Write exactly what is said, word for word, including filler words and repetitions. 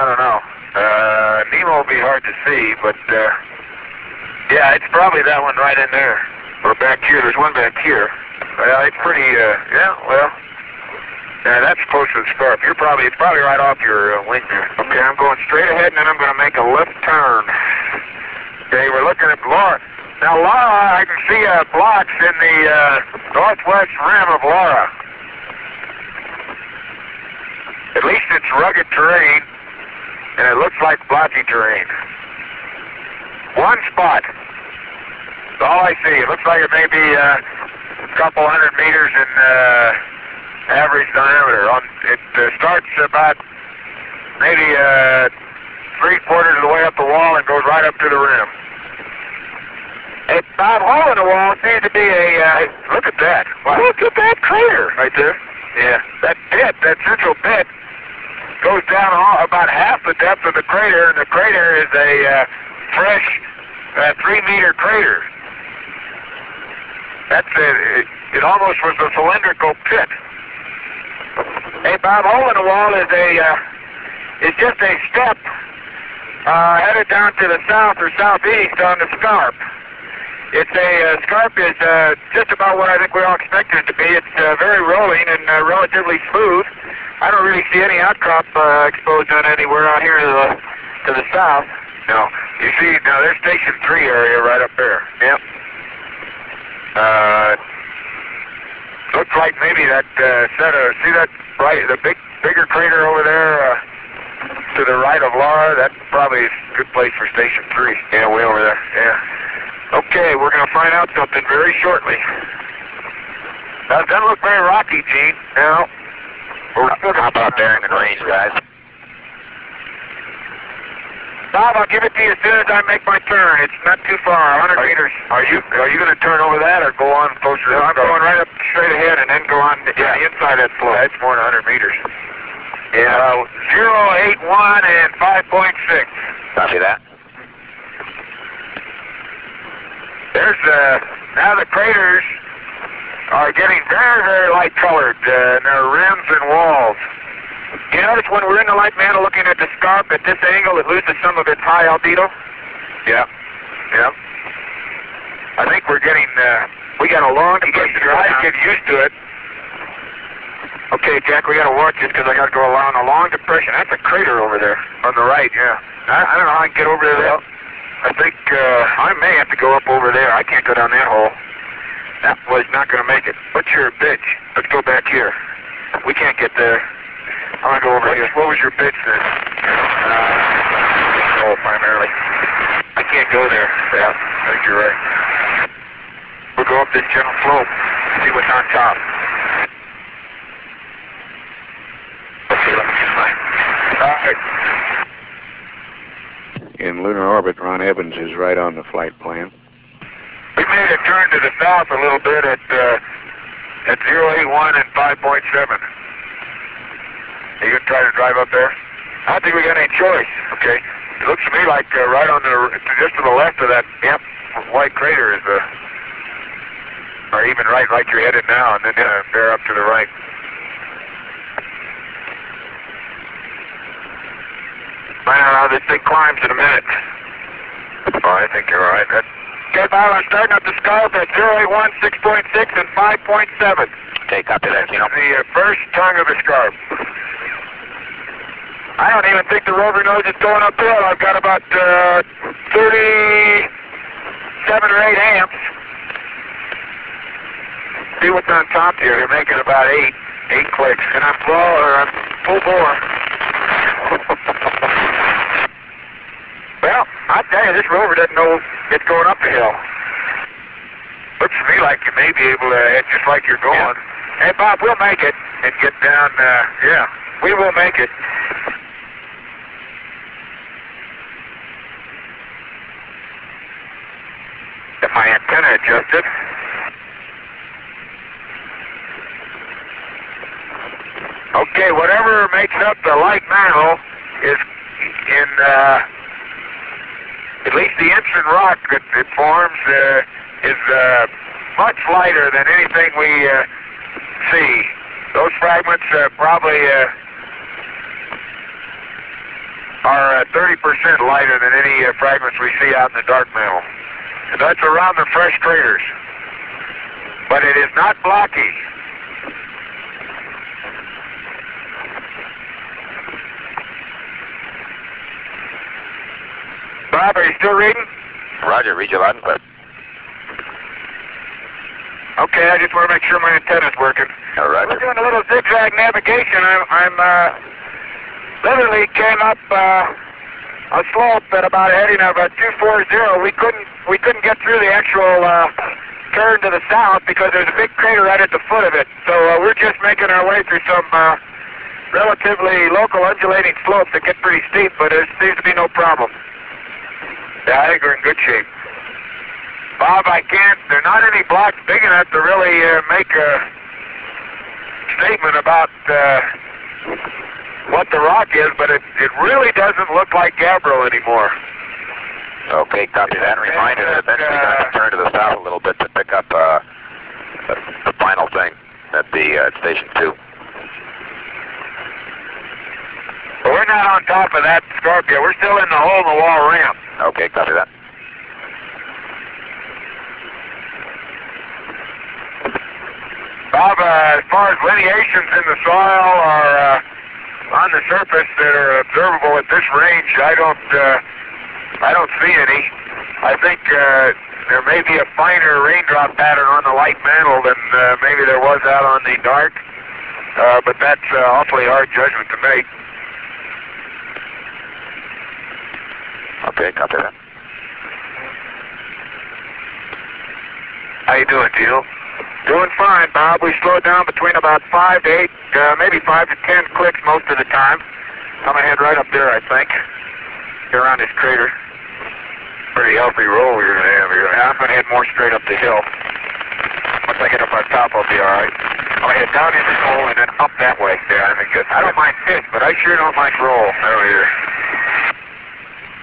I don't know. Uh, Nemo will be hard to see, but, uh, yeah, it's probably that one right in there. Or back here. There's one back here. Well, it's pretty, uh, yeah, well, yeah, that's close to the scarp. You're probably, it's probably right off your uh, wing there. Okay, I'm going straight ahead, and then I'm going to make a left turn. Okay, we're looking at Laura. Now, Laura, I can see uh, blocks in the uh, northwest rim of Laura. At least it's rugged terrain, and it looks like blotchy terrain. One spot. That's all I see. It looks like it may be uh, a couple hundred meters in uh, average diameter. On, it uh, starts about maybe uh, three quarters of the way up the wall and goes right up to the rim. A Bob, hole in the wall seems to be a, uh, look at that. Wow. Look at that crater. Right there? Yeah. That pit, that central pit, goes down all, about half the depth of the crater, and the crater is a uh, fresh uh, three-meter crater. That's it. It, it almost was a cylindrical pit. A Bob, hole in the wall is a uh, is just a step uh, headed down to the south or southeast on the scarp. It's a uh, scarp is uh, just about what I think we all expected it to be. It's uh, very rolling and uh, relatively smooth. I don't really see any outcrop uh, exposed on anywhere out here to the to the south. No, you see now there's Station Three area right up there. Yep. Uh, looks like maybe that uh, set of see that right the big bigger crater over there uh, to the right of Laura. That's probably a good place for Station Three. Yeah, way over there. Yeah. Okay, we're going to find out something very shortly. That doesn't look very rocky, Gene. No. How about bearing and range, guys? Bob, I'll give it to you as soon as I make my turn. It's not too far, one hundred are meters. Are you are you going to turn over that or go on closer to the I'm going right up straight ahead and then go on the, yeah, the inside of that flow. That's more than one hundred meters. Yeah, uh, zero eight one and five point six. Copy that. There's, uh, now the craters are getting very, very light colored, uh, and their rims and walls. You notice when we're in the light mantle looking at the scarp at this angle, it loses some of its high albedo? Yeah, yeah. I think we're getting, uh, we got a long, you get your eyes get used to it. Okay, Jack, we gotta watch this because I gotta go along a long depression. That's a crater over there. On the right, yeah. I, I don't know how I can get over there. Well, I think uh, I may have to go up over there. I can't go down that hole. That was not going to make it. What's your pitch? Let's go back here. We can't get there. I'm going to go over here. What was your pitch then? Uh, oh, primarily. I can't go there. Yeah, I think you're right. We'll go up this gentle slope. See what's on top. Okay, let me get mine. All right. In lunar orbit, Ron Evans is right on the flight plan. We made a turn to the south a little bit at uh, at zero eight one and five point seven. Are you going to try to drive up there? I don't think we got any choice. Okay. It looks to me like uh, right on the, just to the left of that yep, white crater is, uh, or even right like you're headed now, and then uh, bear up to the right. Find out how this thing climbs in a minute. Oh, I think you're all right. That, okay, Bob, I'm starting up the scarp at zero eight one, six point six, and five point seven. Okay, copy that, Gino. The uh, first tongue of the scarp. I don't even think the rover knows it's going uphill. I've got about uh, thirty-seven or eight amps. See what's on top here. You're making about eight, eight clicks. And I'm full, or I'm full bore. Well, I tell you, this rover doesn't know it's going up the hill. Looks to me like you may be able to head just like you're going. Yeah. Hey, Bob, we'll make it and get down, uh, yeah, we will make it. Get my antenna adjusted. Okay, whatever makes up the light mantle is in, uh, at least the instant rock that it forms uh, is uh, much lighter than anything we uh, see. Those fragments uh, probably uh, are uh, thirty percent lighter than any uh, fragments we see out in the dark mantle. And that's around the fresh craters. But it is not blocky. Bob, are you still reading? Roger, read you loud and clear. Okay, I just want to make sure my antenna's working. All right. We're doing a little zigzag navigation. I'm, I'm uh, literally came up uh, a slope at about a heading of uh, two forty. We couldn't, we couldn't get through the actual uh, turn to the south because there's a big crater right at the foot of it. So uh, we're just making our way through some uh, relatively local undulating slopes that get pretty steep, but there seems to be no problem. Yeah, I think we're in good shape. Bob, I can't, there are not any blocks big enough to really uh, make a statement about uh, what the rock is, but it, it really doesn't look like gabbro anymore. Okay, copy that. And remind you that eventually you're going to turn to the south a little bit to pick up uh, the, the final thing at the uh, station two. But we're not on top of that Scorpio. We're still in the hole in the wall ramp. Okay, copy that. Bob, uh, as far as lineations in the soil or uh, on the surface that are observable at this range, I don't, uh, I don't see any. I think uh, there may be a finer raindrop pattern on the light mantle than uh, maybe there was out on the dark, uh, but that's uh, awfully hard judgment to make. Okay, copy that. How you doing, Teal? Doing fine, Bob. We slowed down between about five to eight, uh, maybe five to ten clicks most of the time. I'm gonna head right up there, I think. Get around this crater. Pretty healthy roll we're gonna have here. Yeah, I'm gonna head more straight up the hill. Once I get up on top, I'll be all right. I'm gonna head down in this hole and then up that way. Yeah, I think good. I don't mind fish, but I sure don't like roll over here.